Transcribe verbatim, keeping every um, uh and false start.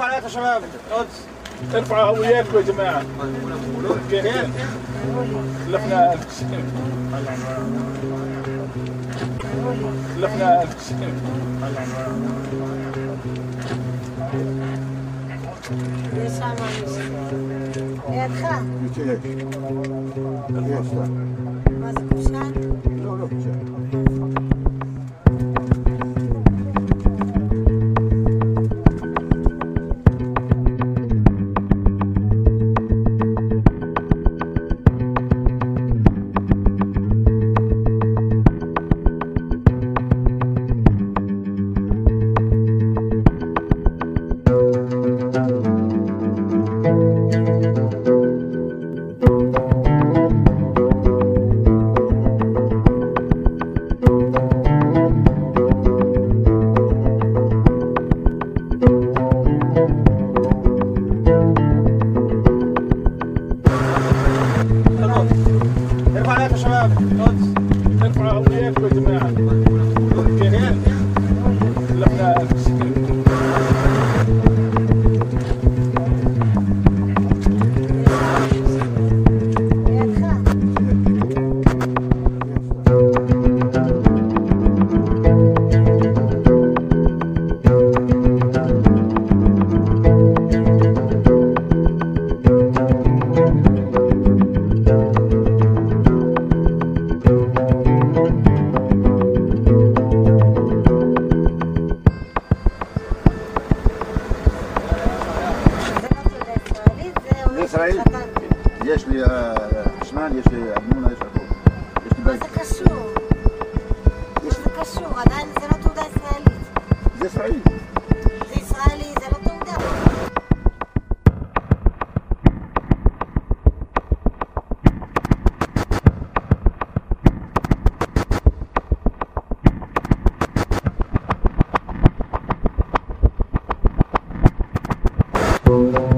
ارفع يا شباب. ارفعوا وياكم يا جماعه. كيف؟ لفنا لفنا לידך. מה זה קושן? לא, לא קושן. ارفعوا وياكم يا جماعه. كيف؟ لفنا ישראל? יש לי חשמל, יש לי ארנונה, יש הכל. מה זה קשור? מה זה קשור? עדיין זה לא תעודה ישראלית. זה ישראלי. זה ישראלי, זה לא תעודה. Thank you.